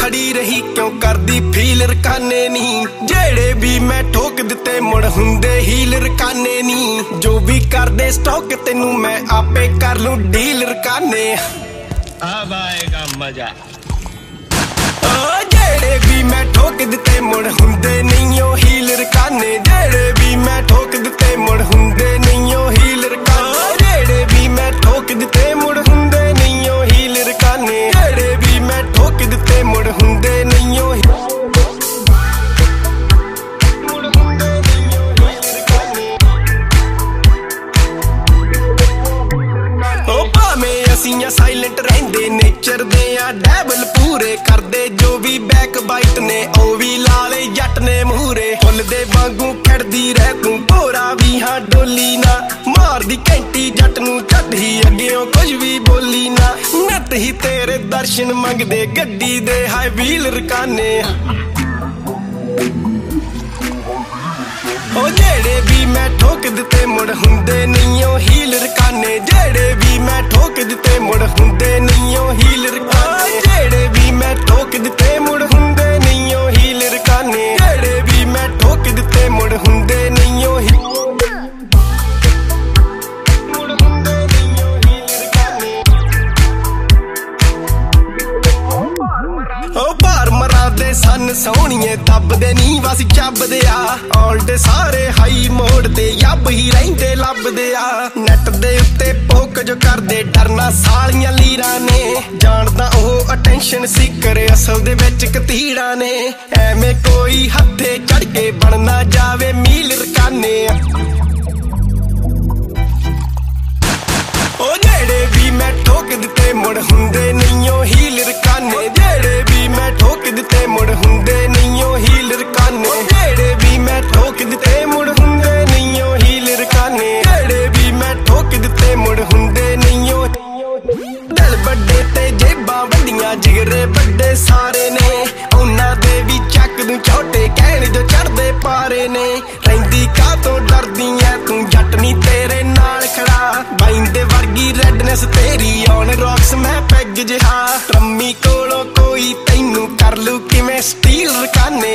अड़ी रही क्यों करदी फील रकाने नी। जेड़े भी मैं ठोक दिते मुड़ हुंदे हील रकाने नी। जो भी कर दे स्टॉक तेनू मैं आपे कर लूं डील रकाने। अब आएगा मजा। जेड़े भी मैं ठोक दिते मुड़ हुंदे नहीं ओ हील रकाने। जेड़े भी मैं ठोक दिते मुड़ हुंदे नहीं ओ हील रकाने। जेड़े भी मैं ठोक दिते मुड़ हुंदे नहीं ओ हील रकाने। जेड़े भी मैं ठोक दिते मुड़ हुंदे नहीं ओ साइलेंट रहंदे नेचर दे आ डैबल पूरे करदे। जो भी बैक बाइट ने ओ भी लाले जट ने मूरे। फुल दे वांगू खड़दी रह तू भोरा भी हाँ डोली ना। मार दी घंटी जट नू चढ़ी अग्गियों कुछ भी बोली ना। नत ही तेरे दर्शन मंगदे गड्डी दे हाय व्हील रकाने। ओ जेड़े भी मैं ठोक दिते मुड़ हुंदे नहीं ओ हील रकाने। जेड़े भी मैं ठोक दिते मुड़ हुंदे नहीं ओ हील रकाने। जेड़े भी मैं ठोक दिते मुड़ हुंदे नहीं ओ हील रकाने। जेड़े भी मैं ठोक दिते मुड़ हुंदे नहीं ओ सन सोहणिए दबदे नी बस चबदे आ। ऑल्ड सारे हाई मोड ते यब ही रहिंदे लभदे आ। नैट दे उत्ते पोक जो करदे डरना सालियां लीरां ने। जानदा ओह अटेंशन सीकर असल दे विच कतीड़ा ने। एवें कोई हत्थे चढ़ के बनना जावे मील रकाने। ओ जेड़े भी मैं ठोक दिते मुड़ हुंदे नहीं ओ हील रकाने। जेड़े भी मैं ठोक दिते मुड़ हुंदे नहीं ओ हील रकाने। जेड़े भी मैं ठोक दिते मुड़ हुंदे नहीं ओ हील रकाने। जेड़े भी मैं ठोक दिते मुड़ हुंदे नहीं ओ। दिल बड़े ते जेबां वड्डियां जिगरे बड़े सारे ने। उन्हां दे भी चक दूं छोटे कहण जो चढ़दे पारे ने। रहिंदी काह तों डरदी ऐ तू जट नी तेरे नाल खड़ा। बाइंदे वर्गी रेडनेस तेरी ऑन रॉक्स मैं पैग जिहा। ट्रम्मी कोलों कोई तैनू कर लू किवें स्टील रकाने।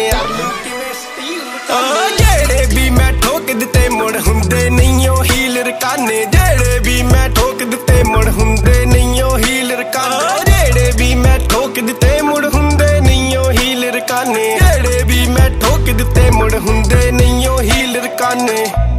जेड़े भी मैं ठोक दिते मुड़ हुंदे नहीं ओ हील रकाने। जेड़े भी मैं ठोक दिते मुड़ हुंदे नहीं ओ हील रकाने। जेड़े भी मैं ठोक दिते मुड़ हुंदे नहीं ओ हील रकाने। जेड़े भी मैं ठोक दिते मुड़ हुंदे नहीं ओ हील रकाने।